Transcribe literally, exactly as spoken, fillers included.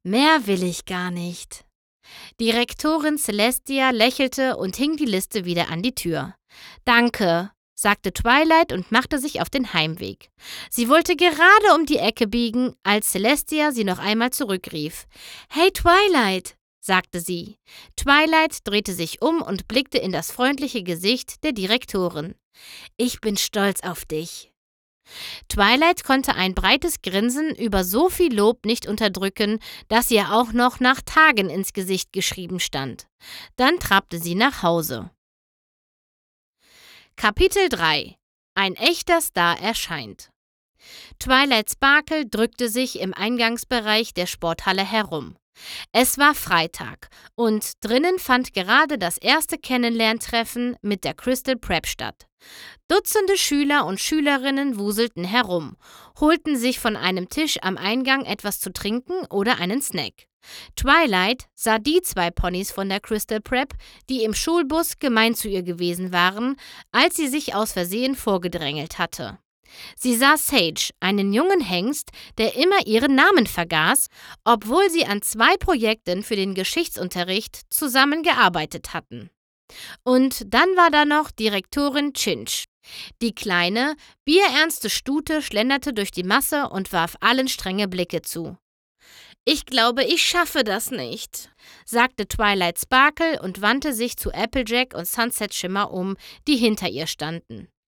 Mehr will ich gar nicht. Direktorin Celestia lächelte und hing die Liste wieder an die Tür. »Danke«, sagte Twilight und machte sich auf den Heimweg. Sie wollte gerade um die Ecke biegen, als Celestia sie noch einmal zurückrief. »Hey Twilight«, sagte sie. Twilight drehte sich um und blickte in das freundliche Gesicht der Direktorin. »Ich bin stolz auf dich.« Twilight konnte ein breites Grinsen über so viel Lob nicht unterdrücken, dass ihr auch noch nach Tagen ins Gesicht geschrieben stand. Dann trabte sie nach Hause. Kapitel drei. Ein echter Star erscheint. Twilight Sparkle drückte sich im Eingangsbereich der Sporthalle herum. Es war Freitag und drinnen fand gerade das erste Kennenlerntreffen mit der Crystal Prep statt. Dutzende Schüler und Schülerinnen wuselten herum, holten sich von einem Tisch am Eingang etwas zu trinken oder einen Snack. Twilight sah die zwei Ponys von der Crystal Prep, die im Schulbus gemein zu ihr gewesen waren, als sie sich aus Versehen vorgedrängelt hatte. Sie sah Sage, einen jungen Hengst, der immer ihren Namen vergaß, obwohl sie an zwei Projekten für den Geschichtsunterricht zusammengearbeitet hatten. Und dann war da noch Direktorin Chinch. Die kleine, bierernste Stute schlenderte durch die Masse und warf allen strenge Blicke zu. »Ich glaube, ich schaffe das nicht«, sagte Twilight Sparkle und wandte sich zu Applejack und Sunset Shimmer um, die hinter ihr standen.